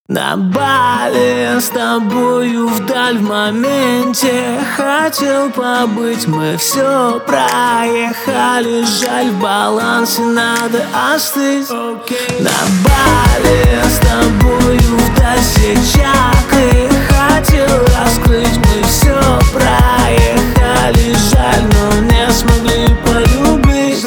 На Бали с тобою вдаль в моменте хотел побыть, мы все проехали. Жаль, в балансе надо остыть. На Бали с тобою вдаль все чакры хотел раскрыть, мы все проехали. Жаль, но не смогли полюбить.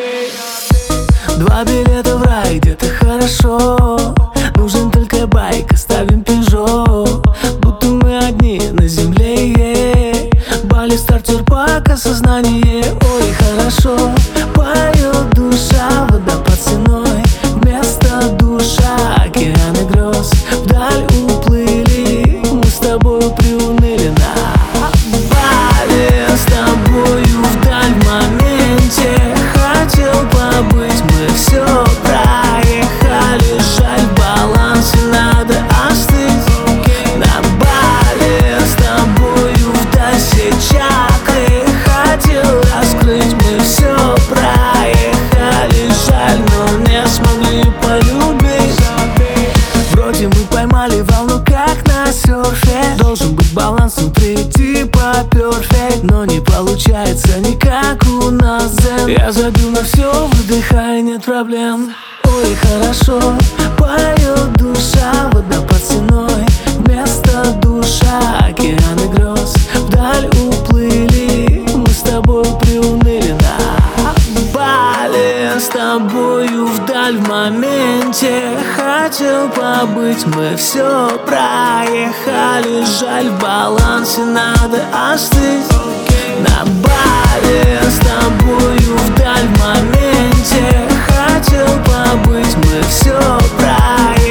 2 билета в рай, где-то хорошо. Нужен только байк, оставим Пежо. Будто мы одни на земле. Бали, стартер, пак, осознание. Ой, хорошо, поет душа, вода под стеной. Вместо душа океаны гроз. Вдаль уплыли, мы с тобой приуныли. На Бали с тобою вдаль в моменте хотел побыть, мы все проехали. Жаль, в балансе надо остыть. На Бали с тобою вдаль все чакры хотел раскрыть, мы все проехали. Жаль, но не смогли полюбить. Вроде мы поймали волну, как на серфе. Должен быть баланс внутри, типа перфект, но не получается никак у нас дзен. Я забил на все, выдыхай, нет проблем. Ой, хорошо, поет душа, вода под стеной. Вместо душа океаны гроз. Вдаль уплыли, мы с тобой приуныли. На Бали с тобою вдаль в моменте хотел побыть, мы все проехали. Жаль, в балансе надо остыть. На Бали с тобою вдаль в моменте хотел побыть, мы все проехали.